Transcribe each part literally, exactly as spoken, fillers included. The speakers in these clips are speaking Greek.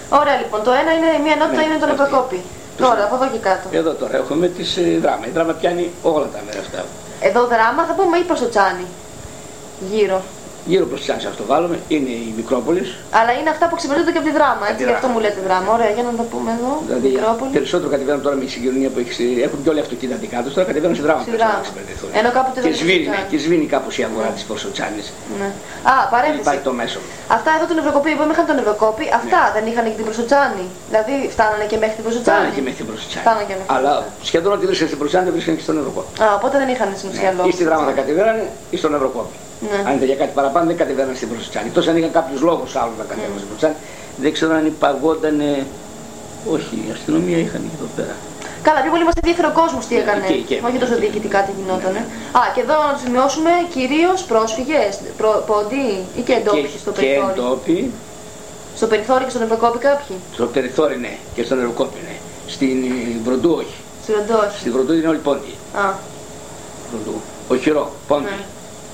Ωραία λοιπόν, το ένα είναι, μία ενότητα Ναι, είναι το αυτή. νευροκόπη. Τώρα, από εδώ και κάτω. Εδώ τώρα έχουμε τις ε, δράμα. Η δράμα πιάνει όλα τα μέρη αυτά. Εδώ δράμα θα πούμε ή προς το τσάνι. Γύρω. Γύρω προς τις αυτό βάλουμε, είναι η Μικρόπολης. Αλλά είναι αυτά που ξεπερνούνται και από τη δράμα, έτσι, γι' αυτό μου λέτε δράμα. Ωραία, για να το πούμε εδώ. Δηλαδή, Μικρόπολη. περισσότερο κατεβαίνουν τώρα με τη συγκοινωνία που έχεις, έχουν και όλοι αυτοκίνητα δικά τους, τώρα κατεβαίνουν στη δράμα. Στη δράμα. Ενώ κάποτε Και δεν σβήνει, ήταν. ναι, και σβήνει κάπως η αγορά της προς το τσάνις. Ναι. Α, παρένθεση. Υπάρχει το μέσο. Αυτά εδώ του νευροκοπή που είχαν τον νευροκόπη, αυτά δεν είχαν και την προσοτσάνη. Δηλαδή φτάνανε και μέχρι την προσοτσάνη. Φτάνανε και μέχρι την προσοτσάνη. Φτάνανε και μέχρι. Αλλά σχεδόν ό,τι βρίσκαν στην προσοτσάνη δεν βρίσκαν και στον νευροκόπη. Α, οπότε δεν είχαν στην ουσία λόγο. Ή στη δράμα θα κατεβαίνανε ή στον νευροκόπη. Ναι. Αν ήταν για κάτι παραπάνω δεν κατεβαίνανε στην προσοτσάνη. Εκτός αν είχαν κάποιους λόγους άλλους να κατέβαιναν στην προσοτσάνη. Δεν ξέρω αν υπαγόταν. Όχι, η αστυνομία είχαν εκεί εδώ πέρα. Καλά, πιο πολύ μας ενδιαφέρει ο κόσμος τι έκανε. Και, και, Όχι τόσο και, διοικητικά τι γινόταν. ναι. Α, και εδώ να σημειώσουμε κυρίως πρόσφυγες, προ, πόντι ή και εντόπιοι στο Και περιθώριο. εντόπιοι. Στο περιθώριο και στον νευροκόπη κάποιοι. Στο περιθώριο ναι, και στον νευροκόπη ναι. Στην Βροντού όχι. Στη Ροντό, όχι. Στην Βροντού είναι όλοι πόντι. Α, Βροντού. Ο Χειρό, πόντι. ναι.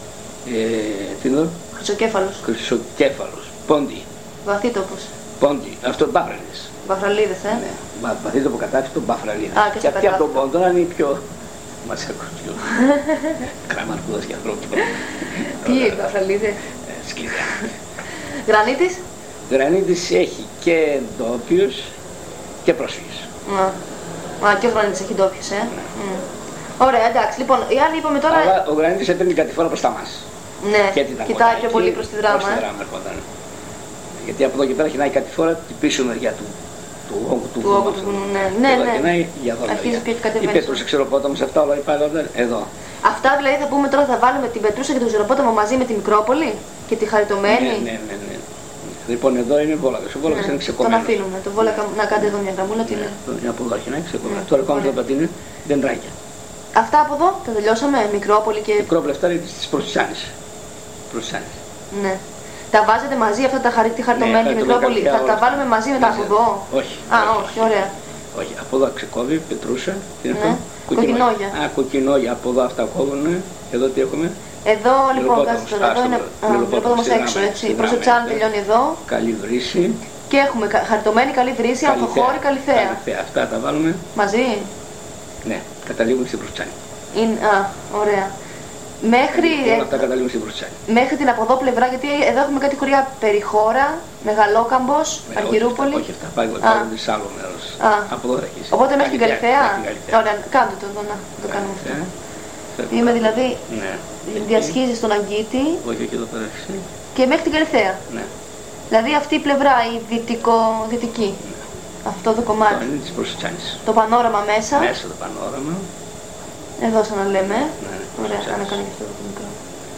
Ε, τι είναι, Χρυσοκέφαλος, Χρυσοκέφαλος, πόντι. βαθύτοπος, πόντι. Αυτό μπάφραλες. βαφραλίδες, ε. Ναι, μπα- βαθύτοπο κατάξι τον μπάφραλες. Α, και Και στο αυτοί από τον κατάφυλλο. πόντο είναι οι πιο. Μας έχουν πιο. Κραμαρκούδας και ανθρώπου. Ποιοι είναι οι βαφραλίδες. Σκληρά. Γρανίτης. Γρανίτης έχει και ντόπιους και πρόσφυγες. Α, Α, και ο Γρανίτης έχει ντόπιους, ε. Μμ. Ωραία, εντάξει. Λοιπόν, οι άλλοι είπαμε τώρα. Αλλά ο Γρανίτης έπαιρνε την κατηφόρα προς τα μας. Ναι, Και την κοιτάει αγορά πιο εκεί, πολύ προς τη δράμα. Προς τη Ε. δράμα ερχόταν. Γιατί από εδώ και πέρα χινάει κατηφόρα την πίσω μεριά του. Του όγκου του Του όγκου του βουνού, ναι. Ναι, Εδώ ναι. χινάει για εδώ. Αρχίζει μεριά. πιο και κατεβαίνει. Η Πέτρος ξεροπόταμο σε αυτά όλα υπάρχει εδώ. Αυτά δηλαδή θα πούμε τώρα θα βάλουμε την Πετρούσα και τον Ζεροπόταμο μαζί με τη Μικρόπολη και τη Χαριτωμένη. Ναι, ναι, ναι, ναι. Λοιπόν, εδώ είναι Βόλαγας. Ο Βόλαγας Ναι, είναι τον ξεκομμένος. αφήνουμε. Τον Βόλακα να κάνετε εδώ μια γραμμούλα. τι είναι. Είναι από εδώ αρχινάει ξεκομμένος. Ναι, Τώρα ακόμα ωραία. θα πατίνει δεντράκια. Αυτά από εδώ τα τελειώσαμε. Μικρόπολη και. Η Μικρόπολη αυτά είναι της Προστσάνης. Προστσάνης. Ναι. Τα βάζετε μαζί αυτά τα χαρί, τη Χαριτωμένη Ναι, και χαριτωμένη Μικρόπολη. καρδιά, Θα τα όλα. βάλουμε μαζί μετά από εδώ. Όχι. Α, όχι, ωραία. Όχι, από εδώ ξεκόβει, πετρούσα. Τι είναι Ναι. αυτό? Κοκκινόγια. Α, κοκκινόγια. Από εδώ αυτά κόβουν. Εδώ τι έχουμε? Εδώ λοιπόν Μελοπόταμος. κάτσε τώρα. Εδώ Α, είναι. στο Α, Μελοπόταμος, Μελοπόταμος στη έξω δράμα, έτσι. στη Η Προσοτσάνη δράμα, τελειώνει εδώ. Καλή βρύση. Και έχουμε κα- Χαριτωμένη, καλή βρύση, ανθοχώρη, καλυθέα. Καλυθέα. Αυτά τα βάλουμε. Μαζί. Ναι, καταλήγουμε στην Προστσάνη. Είναι, α, ωραία. Μέχρι, Όλα ε, αυτά καταλήγουν στην Προστσάνη. μέχρι την από εδώ πλευρά, γιατί εδώ έχουμε κάτι χωριά Περιχώρα, Μεγαλόκαμπος, Ναι, Αργυρούπολη. Όχι, αυτά πάει Α. σε άλλο μέρος. Α. Από εδώ θα αρχίσει. Οπότε μέχρι την Καλυθέα. Μέχρι την Καλυθέα. Ωραία, κάντε το εδώ να το κάνουμε αυτό. Καλυθέα. Είμαι δηλαδή Ναι. διασχίζει στον Αγκίτη Όχι, εκεί εδώ πέρα αρχίσει. και μέχρι την Καλυθέα. Ναι. Δηλαδή αυτή η πλευρά, η δυτικο-δυτική. Αυτό το Αυτό κομμάτι. είναι της Προστσάνης. Το πανόραμα μέσα. Μέσα το πανόραμα. Εδώ σαν να λέμε. Ναι, Ωραία, Προστσάνης. να κάνω και αυτό το μικρό.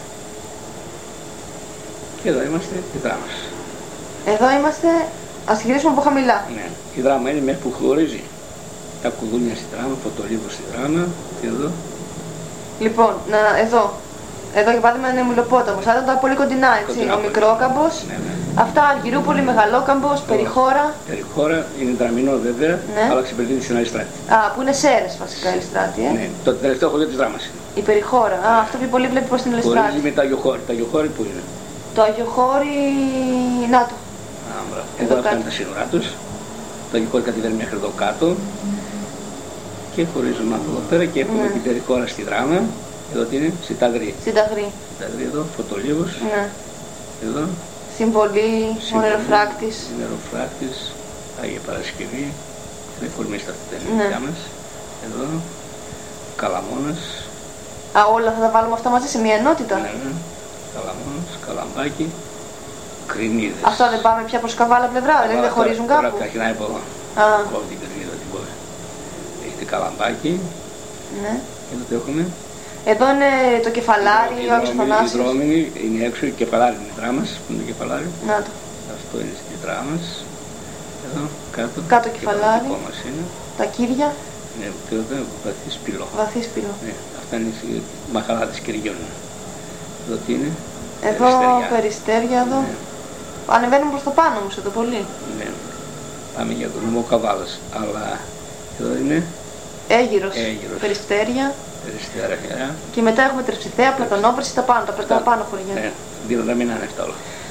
Και εδώ είμαστε τη δράμα. Εδώ είμαστε, ας γυρίσουμε από χαμηλά. Ναι. Η δράμα είναι μέχρι που χωρίζει. Τα κουδούνια στη δράμα, φωτολίβο στη δράμα. Και εδώ. Λοιπόν, να, εδώ. Εδώ για παράδειγμα είναι Μυλοπόταμος, άρα ήταν πολύ κοντινά έτσι. Κοντινά Ο πολύ. Μικρόκαμπος. Ναι, ναι. Αυτά Αργυρούπολη, Μεγαλόκαμπος, Περιχώρα. Περιχώρα είναι δραμινό βέβαια, Ναι. αλλά ξεπερδίνει στην άλλη στράτη. Α, που είναι Σέρες βασικά η Ελιστράτη, ε. Ναι. Το τελευταίο χωριό της δράμας είναι. Η Περιχώρα. Α, αυτό πιο πολύ βλέπει προς την Χωρίζει Ελιστράτη. με τα Αγιοχώρη. Τα Αγιοχώρη που είναι. Το Αγιοχώρι. Να το. Α, μπράβο. Εδώ Εδώ αυτά κάτω. είναι τα σύνορά τους. Το Αγιοχώρη κατεβαίνει μέχρι εδώ κάτω. Και χωρίζουμε από εδώ πέρα και έχουμε Ναι. την Περιχώρα στη δράμα. Εδώ τι είναι, στη Ταγρή. Στην Ταγρή. Ταγρή εδώ, φωτολίβος. Ναι. Εδώ, Συμβολή, ο Συμβολή, νεροφράκτης. νεροφράκτης, Άγια Παρασκευή. Είναι κορμίστα αυτή τα Ναι. ελληνικά μας. Εδώ, Καλαμώνας. Α, όλα θα τα βάλουμε αυτά μαζί σε μια ενότητα. Ναι, ναι. Καλαμώνας, Καλαμπάκι, Κρινίδες. Αυτά δεν πάμε πια προς Καβάλα πλευρά, δηλαδή δεν χωρίζουν Τώρα κάπου. ξεκινάει από εδώ. Α, Κόβει την Κρινίδα την κόβει. Έχετε Καλαμπάκι. ναι. Και εδώ τι έχουμε. Εδώ είναι το κεφαλάρι, Η ο Άγιος δρόμη- Η Θανάσιος. δρόμινη είναι έξω, η κεφαλάρι είναι η δράμας, που είναι το κεφαλάρι. Να το. Αυτό είναι στη δράμας. Εδώ, κάτω. Κάτω Και κεφαλάρι. το δικό μας είναι. Τα κίδια, Ναι, και εδώ βαθύ σπηλό. βαθύ σπηλό. Ναι, αυτά είναι η μαχαλά της Κυριών. Εδώ τι είναι. Εδώ Περιστεριά. περιστέρια εδώ. Ναι. Ανεβαίνουν προς το πάνω όμως εδώ πολύ. Ναι. Πάμε για τον νομό Καβάλας. Αλλά εδώ είναι Έγυρος, Αίγυρος. περιστέρια. περιστέρα. Και μετά έχουμε Τρεψιθέα, Πλατανόπρεση, τα πάνω, τα, τα πάνω χωριά. Ναι, δύο να μην είναι αυτά όλα.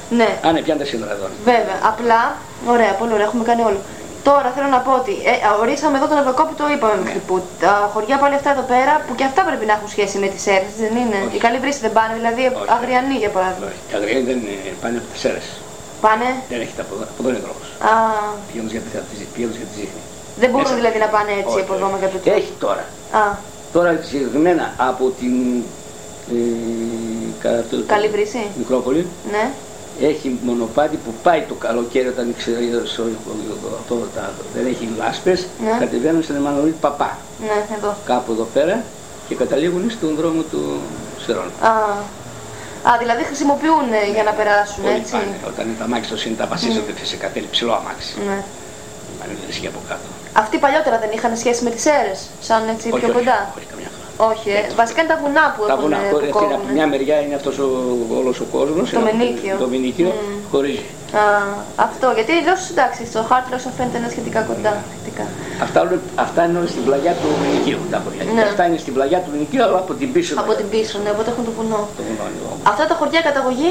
Ναι. Α, ναι, πιάνε τα σύνορα εδώ. Βέβαια. Απλά, ωραία, πολύ ωραία, έχουμε κάνει όλο. Τώρα θέλω να πω ότι ε, ορίσαμε εδώ τον Ευρωκόπη, το είπαμε μέχρι που. Τα χωριά πάλι αυτά εδώ πέρα που και αυτά πρέπει να έχουν σχέση με τις Σέρρες, δεν είναι? Όχι. Οι Καλυβρίσοι δεν πάνε, δηλαδή Όχι. Αγριανοί για παράδειγμα. Όχι, οι Αγριανοί δεν είναι, πάνε από τις Σέρρες. Πάνε. Δεν έχετε από εδώ, από εδώ είναι δρόμος. Α, Πηγαίνοντας για τη, πηγαίνοντας για τη Ζήχνη. δεν μπορούν Μέσα. δηλαδή να πάνε έτσι Όχι, από εδώ όχι. με κάποιο τρόπο. Έχει τώρα. Α, Τώρα συγκεκριμένα από την ε, κα- το- Καλυβρίσι. Μικρόπολη Ναι. έχει μονοπάτι που πάει το καλοκαίρι όταν ξέρει, αυτό τα- δεν έχει λάσπες, Ναι. κατεβαίνουν στην Εμμανουήλ Παπά. Ναι, εδώ. Κάπου εδώ πέρα και καταλήγουν στον δρόμο του Σερών. Α, α δηλαδή χρησιμοποιούν ε, για να περάσουν, Όλοι έτσι. πάνε. Όταν είναι τα αμάξι του τα βασίζονται φυσικά, θέλει ψηλό αμάξι. Ναι. Αν είναι και από κάτω. Αυτοί παλιότερα δεν είχαν σχέση με τις Σέρρες, σαν έτσι Όχι, πιο όχι, κοντά? όχι, καμιά φορά. Όχι, ε. Βασικά είναι τα βουνά που Τα έχουν βουνά, ε, χωρί- που αυτή είναι από κόβουνε. μια μεριά είναι αυτός ο, όλος ο κόσμος. Το ένα- Μενίκιο. Το Μενίκιο Μμ. χωρίζει. Α, αυτό, γιατί αλλιώς εντάξει, στο χάρτη τουλάχιστον φαίνεται είναι σχετικά κοντά. Σχετικά. Αυτά, όλα- αυτά είναι όλα στην πλαγιά του Μενικίου τα χωριά. Ναι. Αυτά είναι στην πλαγιά του Μενικίου, αλλά από την πίσω. Από πλαγιά. την πίσω, ναι, οπότε έχουν το βουνό. Το βουνό είναι εδώ. Αυτά τα χωριά καταγωγή,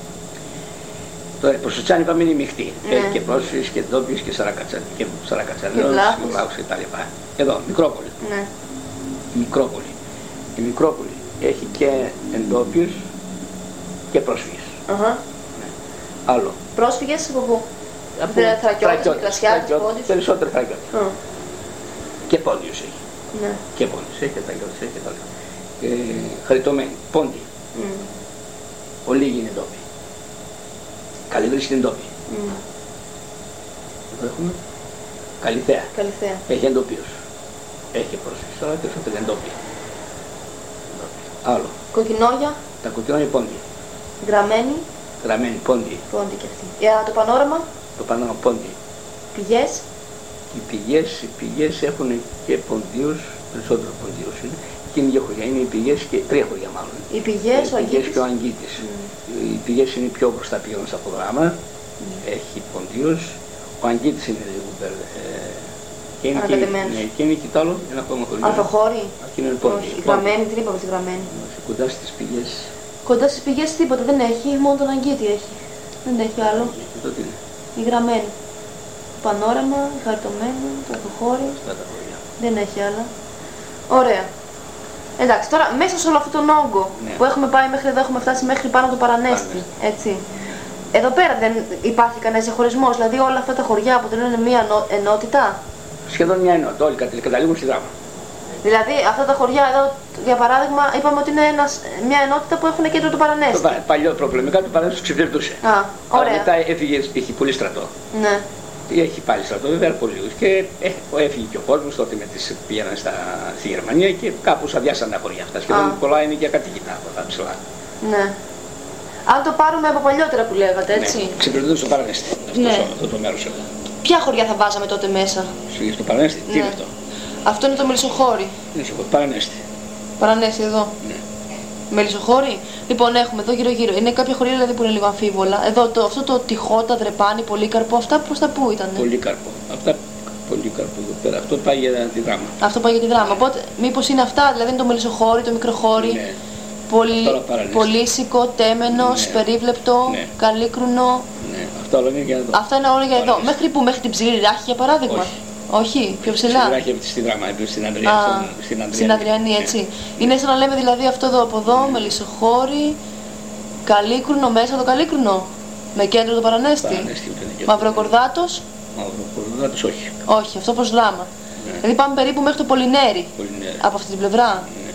Τώρα προς το Τσάνι πάμε είναι μειχτή. Ναι. Έχει και πρόσφυγες και ντόπιους και σαρακατσαλιούς και σαρακατσαλιούς Και βλάχους. και βλάχους και τα λοιπά. Εδώ, Μικρόπολη. ναι. Η Μικρόπολη. Η Μικρόπολη έχει και εντόπιους και πρόσφυγες. Αχα. Άλλο. Πρόσφυγες από πού? Από Δηλαδή, Θρακιώτες, Θρακιώτες, Μικρασιάτες, Θρακιώτες, Πόντιους. Περισσότερο Θρακιώτες. Α, Και Πόντιους έχει. ναι. Και Πόντιους έχει και Θρακιώτες έχει και τα λοιπά. Ε, χαριτωμένοι. Πόντι. Μμ, Ο Λίγοι είναι ντόπιοι. Καλυβρίσι είναι ντόπιοι. μμ. Εδώ έχουμε Καλυθέα. Καλυθέα. Έχει εντοπίους. Έχει πρόσφυγες, αλλά περισσότερο είναι ντόπιοι. Άλλο. Κοκκινόγια, Τα κοκκινό είναι πόντι. γραμμένη, Γραμμένοι πόντι. πόντι και αυτή. Για το πανόραμα, Το πάνω πόντι. πηγές, Οι πηγές, οι πηγές έχουν και ποντίους, περισσότερο ποντίους είναι. Και είναι δύο χωριά, είναι οι πηγές και τρία χωριά μάλλον. οι πηγές, ο Οι πηγές Αγγίτης. και ο Αγγίτης. Οι πηγές είναι πιο μπροστά πηγαίνουν από το γράμμα. Έχει ποντίους. Ο Αγγίτης είναι λίγο πέρα. Ε, και είναι και, Ανακατεμένος. ναι, και είναι και το άλλο, ένα ακόμα χωριό. Αλφαχώρη. Αυτή είναι πόντι. Όχι, η γραμμένη, την είπαμε τη γραμμένη. Κοντά στις πηγές. Κοντά στις πηγές τίποτα δεν έχει, μόνο τον Αγγίτη έχει. Δεν έχει άλλο. Εδώ τι είναι, Η γραμμένη. Πανόραμα, η χαρτωμένη, το αλφαχώρη. αυτά τα χωριά. Δεν έχει άλλα. Ωραία. Εντάξει, τώρα μέσα σε όλο αυτόν τον όγκο Ναι. που έχουμε πάει μέχρι εδώ, έχουμε φτάσει μέχρι πάνω από το Παρανέστη. Έτσι. Εδώ πέρα δεν υπάρχει κανένα διαχωρισμό, δηλαδή όλα αυτά τα χωριά αποτελούν μια ενό- ενότητα. Σχεδόν μια ενότητα, όλοι κατα- καταλήγουν στη δράμα. Δηλαδή αυτά τα χωριά εδώ, για παράδειγμα, είπαμε ότι είναι ένας, μια ενότητα που έχουν κέντρο το Το Παρανέστη. πα- παλιό προπλεμικά του Παρανέστου τους ξεφτυρτούσε. Α, Αλλά ωραία. μετά έφυγε, είχε πολύ στρατό. Ναι. Έχει πάλι στρατό, βέβαια πολύ. Και ε, έφυγε και ο κόσμος τότε με τις πήγαιναν στα, στη Γερμανία και κάπως αδειάσαν τα χωριά αυτά. Σχεδόν Α. πολλά είναι για κατοικητά από τα ψηλά. Ναι. Αν το πάρουμε από παλιότερα που λέγατε, έτσι. Ναι, ξεφτυρτούσε στο Παρανέστη. Ναι. Αυτό, αυτό το μέρος εδώ. Ποια χωριά θα βάζαμε τότε μέσα? Στο- Στο Παρανέστη, τι Ναι. είναι αυτό. Αυτό είναι το Μελισσοχώρι. Είναι στο Παρανέστη. Παρανέστη εδώ. Ναι. Μελισσοχώρι. Λοιπόν, έχουμε εδώ γύρω-γύρω. Είναι κάποια χωριά δηλαδή που είναι λίγο αμφίβολα. Εδώ το, αυτό το τυχότα, δρεπάνι, πολύκαρπο, αυτά προς τα πού ήταν? Πολύκαρπο. Αυτά πολύκαρπο εδώ πέρα. Αυτό πάει για τη δράμα. Αυτό πάει για τη δράμα. Οπότε, μήπως είναι αυτά, δηλαδή είναι το μελισσοχώρι, το μικροχώρι, Ναι. πολυ... Τώρα Παρανέστη. πολύσικο, τέμενος, Ναι. περίβλεπτο, Ναι. καλίκρουνο. Ναι. Αυτό όλα είναι για εδώ. Αυτά είναι όλα για εδώ. Παρανέστη. Μέχρι που, μέχρι την ψηλή ράχη για παράδειγμα. Όχι. Όχι, πιο ψηλά. Στη, στη δράμα, στην Ανδρία. Α, στον- στην Ανδριανή. στην Αδριανή, Ναι. έτσι. Είναι σαν να λέμε δηλαδή αυτό εδώ από εδώ, μελισσοχώρι, καλίκρουνο, μέσα το καλίκρουνο. Με κέντρο το Παρανέστη. Παρανέστη, ούτε είναι και Μαυροκορδάτος. Μαυροκορδάτος, όχι. Όχι, αυτό προς δράμα. Ναι. Δηλαδή πάμε περίπου μέχρι το Πολυνέρι. Πολυνέρη. Από αυτή την πλευρά. Ναι.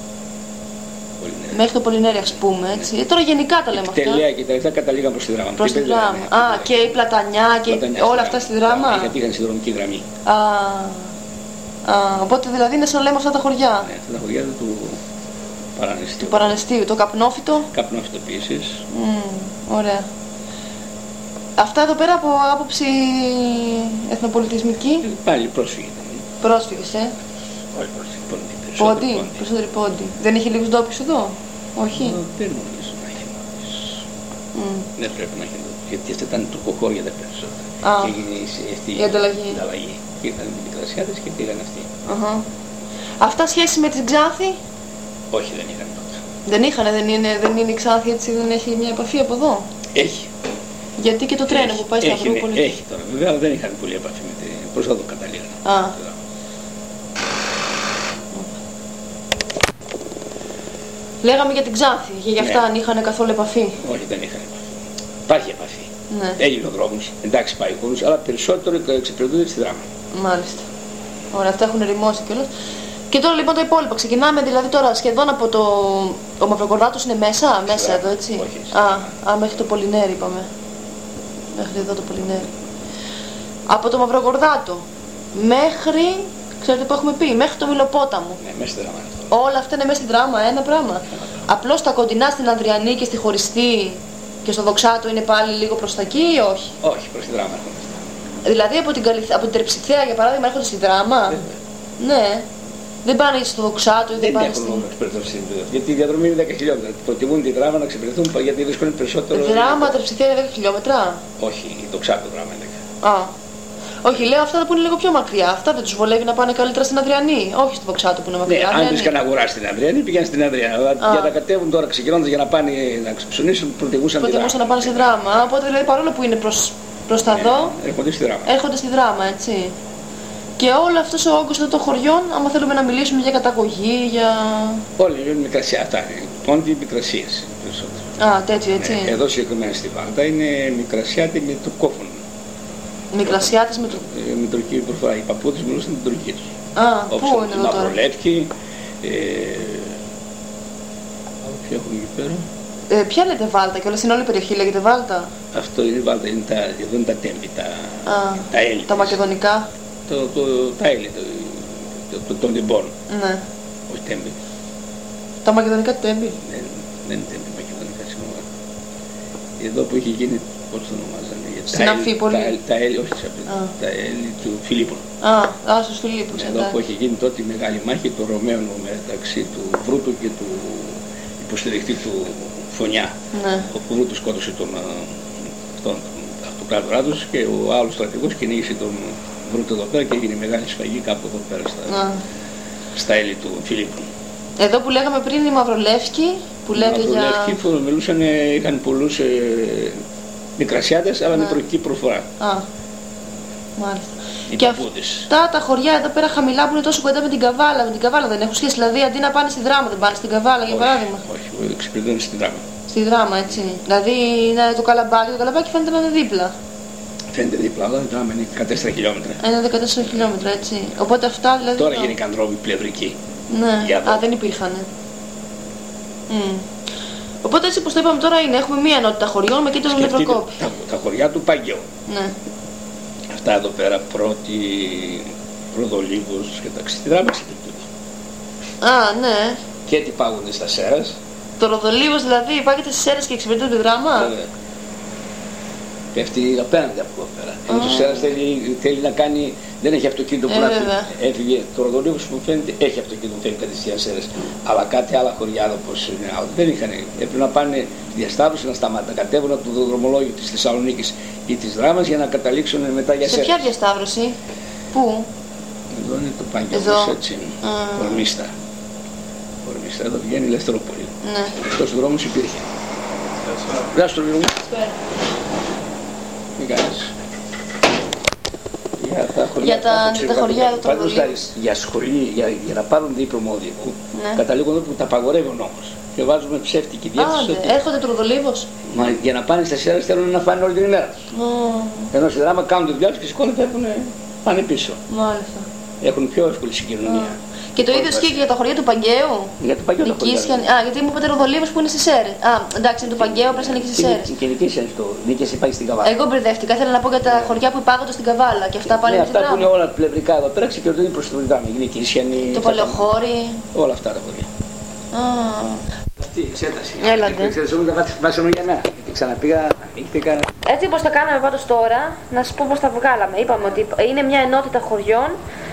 Πολυνέρη. Μέχρι το Πολυνέρι, ας πούμε, έτσι. Ε, τώρα γενικά τα λέμε αυτά. Τελεία και τα λεφτά καταλήγαν προς τη δράμα. Προς Και τη πέντε, δράμα. ναι, Α, πέντε. και η Πλατανιά και Πλατανιά όλα αυτά στη δράμα. Γιατί είχαν συνδρομική γραμμή. Α, α, οπότε δηλαδή είναι σαν να λέμε αυτά τα χωριά. Ναι, αυτά τα χωριά του Παρανεστίου. Του Παρανεστίου, το Καπνόφυτο. Καπνόφυτο επίσης. Μμμ, ωραία. Αυτά εδώ πέρα από άποψη εθνοπολιτισμική, Και πάλι πρόσφυγε ήταν. πρόσφυγες, ε. Όχι πρόσφυγε, πόντι. περισσότερο Πόντι, πόντι. περισσότεροι πόντι. Δεν είχε λίγους ντόπιους εδώ, όχι. Ε, Δεν νομίζω να έχει ντόπιους. Μμ. Δεν πρέπει να έχει ντόπιους. Γιατί αυτά ήταν τουρκοχώρια τα περισσότερα. Α. Και έγινε η- αυτή Η ανταλλαγή. η ανταλλαγή. Και ήρθαν οι Μικρασιάτες και πήγαν αυτοί. Αχα. Αυτά σχέση με την Ξάνθη Όχι, δεν είχαν τότε. δεν είχαν, δεν είναι, δεν είναι η Ξάνθη έτσι, δεν έχει μια επαφή από εδώ. Έχει. Γιατί και το τρένο έχει, που πάει στα έχει, Αυρούπολη. Ναι, έχει τώρα. Βέβαια δεν είχαν πολύ επαφή με την. Πώς θα το καταλήγανε. Α. Λέγαμε για την Ξάνθη, και γι' αυτά Ναι. αν είχαν καθόλου επαφή. Όχι, δεν είχαν επαφή. Υπάρχει επαφή. Ναι. Έγινε ο δρόμος, εντάξει πάει χώρους, αλλά περισσότερο εξυπηρετούνται στη Δράμα. Μάλιστα. Ωραία, αυτά έχουν ερημώσει κιόλας. Και τώρα λοιπόν τα υπόλοιπα. Ξεκινάμε δηλαδή τώρα σχεδόν από το. Ο Μαυροκορδάτος είναι μέσα, μέσα Δράμα. εδώ, έτσι. Όχι, στη Α, Δράμα. α, μέχρι το Πολυνέρι είπαμε. Μέχρι εδώ το Πολυνέρι. Από το Μαυροκορδάτο μέχρι. Ξέρετε που έχουμε πει, μέχρι το Μιλοπόταμο. Ναι, μέσα στη Δράμα είναι αυτό. Όλα αυτά είναι μέσα στη Δράμα, ένα πράγμα. Απλώς τα κοντινά στην Αδριανή και στη Χωριστή και στο Δοξάτο είναι πάλι λίγο προς τα εκεί ή όχι. Όχι, προς τη Δράμα έρχονται. Δηλαδή από την, Καλυθ... από την Τερψιθέα για παράδειγμα έρχονται στη Δράμα. Βέβαια. Ναι. Δεν πάνε στο Δοξάτο ή δεν, Δεν πάνε έχουν στην. όμως εξυπηρετώσει στην Δράμα. Γιατί η διαδρομή είναι δέκα χιλιόμετρα. Προτιμούν τη Δράμα να εξυπηρετούν γιατί βρίσκουν περισσότερο. Δράμα, Τερψιθέα είναι δέκα χιλιόμετρα. Όχι, το ξάτο Δράμα είναι δέκα. Α. Όχι, λέω αυτά που είναι λίγο πιο μακριά. Αυτά δεν τους βολεύει να πάνε καλύτερα στην Αδριανή. Όχι στο Δοξάτο που είναι Ναι, μακριά. αν Αδριανή. βρίσκαν να αγοράσει την Αδριανή, πήγαν στην Αδριανή. Αλλά Α. για να κατέβουν τώρα ξεκινώντας για να πάνε να ξεψωνίσουν, προτιμούσαν τη Προτιμούσαν να Δράμα. πάνε στη Δράμα. Οπότε δηλαδή παρόλο που είναι προς, προς τα δω, Ναι, έρχονται στη Δράμα. έρχονται στη Δράμα, έτσι. Και όλο αυτός ο όγκος εδώ των χωριών, άμα θέλουμε να μιλήσουμε για καταγωγή, για. Όλοι είναι μικρασία. Αυτά είναι. Πόντι μικρασίες περισσότερο. Α, τέτοιο, έτσι. Ναι, εδώ συγκεκριμένα στη Βάλτα είναι μικρασιάτη με το κόφωνο. Μικρασιάτες με το. Ε, με τουρκική προφορά. Οι παππούδες μιλούσαν την τουρκική τους. Α, πού είναι εδώ τώρα. Μαυρολεύκη. Ε, άλλο ποιο έχουμε εκεί πέρα. Ε, ποια λέτε Βάλτα και όλα στην όλη περιοχή λέγεται Βάλτα. Αυτό είναι η Βάλτα, είναι τα, εδώ είναι τα τέμπη, τα, Α, τα έλλη. τα μακεδονικά. Το, το, τα έλλη το, το, το, των τεμπών. Ναι. Όχι τέμπη. Τα μακεδονικά τέμπη. Δεν, δεν είναι τέμπη μακεδονικά, συγγνώμη. Εδώ που είχε γίνει, πώς το ονομάζανε. Στην Αμφίπολη. Τα, τα έλλη, όχι της Αμφίπολης, Α. τα έλλη του Φιλίππων. Α, α στους Φιλίππους. Εδώ που είχε γίνει τότε η μεγάλη μάχη των Ρωμαίων μεταξύ του Βρούτου και του υποστηριχτή του Φωνιά. Ναι. Ο Βρούτος σκότωσε τον, αυτόν, τον αυτοκράτορά τους και ο άλλος στρατηγός κυνήγησε τον Βρούτο εδώ πέρα και έγινε μεγάλη σφαγή κάπου εδώ πέρα στα, στα έλλη του Φιλίππου. Εδώ που λέγαμε πριν η Μαυρολεύκη, που λέτε για. Οι Μαυρολεύκοι μιλούσαν, είχαν πολλούς ε, μικρασιάτες, αλλά με τουρκική προφορά. Α, μάλιστα. Οι Και παππούδες. αυτά τα χωριά εδώ πέρα χαμηλά που είναι τόσο κοντά με την Καβάλα, με την Καβάλα δεν έχουν σχέση. Δηλαδή αντί να πάνε στη Δράμα, δεν πάνε στην Καβάλα για Όχι, παράδειγμα. όχι, εξυπηρετούν στην Δράμα. Στη Δράμα, έτσι. Δηλαδή είναι το καλαμπάκι, το καλαμπάκι φαίνεται να είναι δίπλα. Φαίνεται δίπλα, αλλά η Δράμα είναι δεκατέσσερα χιλιόμετρα. Είναι δεκατέσσερα χιλιόμετρα, έτσι. Οπότε αυτά δηλαδή. Τώρα το- γίνηκαν δρόμοι πλευρικοί. Ναι, Για α, δεν υπήρχαν. Mm. Οπότε έτσι όπως το είπαμε τώρα είναι, έχουμε μία ενότητα χωριών με κέντρο Σκεφτείτε Νευροκόπη. τα, τα χωριά του Παγκαίου. Ναι. Αυτά εδώ πέρα, πρώτη, Προδολίγος και τα στη Δράμα εξυπηρετούνται. Α, ναι. Και τι πάγονται στα Σέρας. Το Ροδολίβος δηλαδή υπάγεται στις Σέρες και εξυπηρετεί τη Δράμα. Βέβαια. Πέφτει απέναντι από εδώ πέρα. Ενώ το Σέρας θέλει, θέλει να κάνει, δεν έχει αυτοκίνητο που Ε, να βέβαια. φύγει. Έφυγε. Το Ροδολίγος που μου φαίνεται έχει αυτοκίνητο που φέρνει κατευθείαν Σέρας. Αλλά κάτι άλλα χωριά όπως είναι άλλο δεν είχαν. Έπρεπε να πάνε στη διασταύρωση να σταματά, να κατέβουν από το δρομολόγιο της Θεσσαλονίκης ή της Δράμας για να καταλήξουν μετά για Σε Σέρας. ποια διασταύρωση, πού, Εδώ είναι το Εδώ. Παγκαίου, έτσι. Α. Ορμίστα. Ορμίστα, εδώ βγαίνει η Ελευθερόπολη. ναι. Αυτός ο δρόμος υπήρχε. Γεια σου, λίγο μου. Μην κάνεις. Για τα χωριά, Για τα- από τα χωριά εδώ των Παραδείγματος χάρη, Ροδολίβων. για σχολή, για, για να πάρουν δίπλωμα οδηγού, Ναι. καταλήγουν εδώ που τα απαγορεύουν όμως. Και βάζουμε ψεύτικη διεύθυνση. Άντε, ότι- έρχονται το Ροδολίβος. Μα για να πάνε στα Σέρας θέλουν να φάνε όλη την ημέρα τους. Ω, Ενώ στη Δράμα κάνουν τη δουλειά τους και σηκώνουν φεύγουν, πάνε πίσω. μάλιστα. Έχουν πιο εύκολη συγκοινωνία. Και το ίδιο ισχύει και για τα χωριά του Παγκαίου. Για το Παγκαίο τα χωριά. Νικήσιαν. Α, γιατί μου είπατε Ροδολίβος που είναι στις Σέρες. Α, εντάξει, είναι το Παγκαίο, πρέπει να είναι και στις Σέρες. Και νικήσιαν στο νίκησε πάει στην Καβάλα. Εγώ μπερδεύτηκα. Ήθελα να πω για τα χωριά που υπάγονται στην Καβάλα και αυτά πάλι Ναι, με τη αυτά που είναι Δράμα. όλα πλευρικά εδώ πέρα ξεκινούν προς την Δράμα. Οι νικήσιανοι. Το Παλαιοχώρι. Όλα αυτά τα χωριά. Α, Αυτή η εξέταση. Έλατε. Δεν ξέρεις όμως να βάσαμε για μένα. Γιατί ξαναπήγα, ανοίχτηκα. έτσι όπως τα κάναμε πάντως τώρα, να σας πω πώς τα βγάλαμε. Είπαμε ότι είναι μια ενότητα χωριών